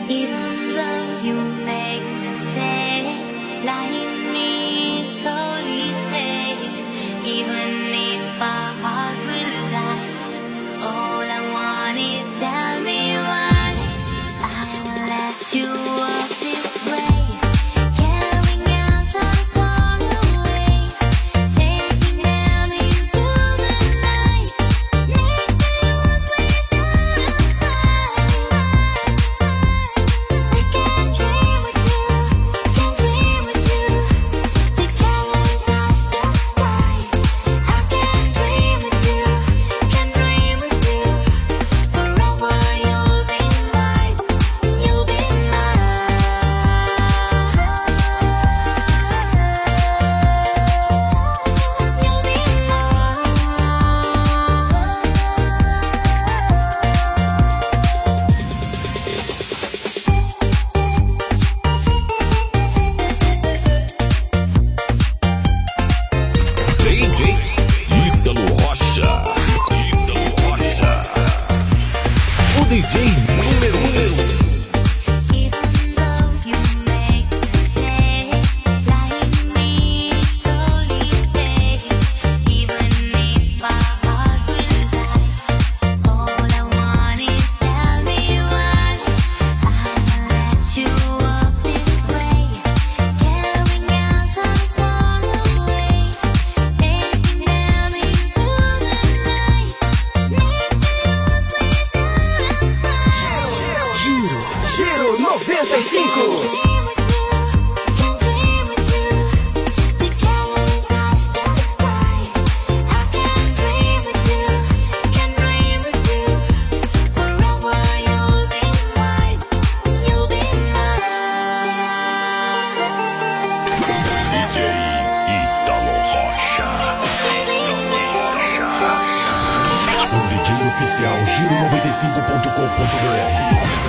Even though you make mistakes, like me, it totally takes. Even if my heart will die, all I want is tell me why. I will let you walk this way, carrying out some song away, taking them into the night, make me lose without a fight. I can't dream with you, can't dream with you, together we touch the sky. I can't dream with you, can't dream with you, forever you'll be mine, you'll be mine. You'll be DJ Ítalo Rocha. Ítalo Rocha. O DJ número 1. Even though you make mistakes, like me, it totally takes. Even if my heart will die, all I want is tell me why. I will let you walk this way, carrying out some song away, taking them into the night, make me lose without a fight. Giro 95. Can't dream with you, together we touch the sky. I can't dream with you, can't dream with you, forever you'll be mine, you'll be mine. DJ Ítalo Rocha. O DJ oficial giro95.com.br.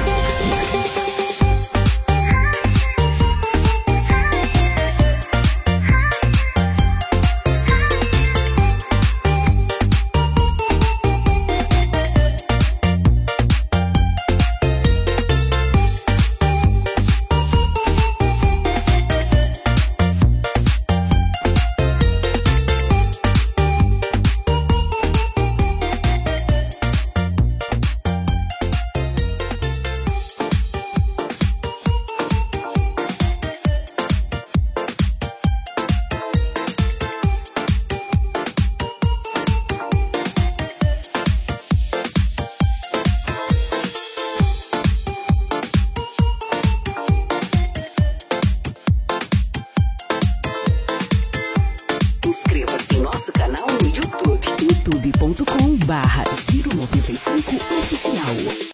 Inscreva-se em nosso canal no YouTube, youtube.com/Giro95Oficial.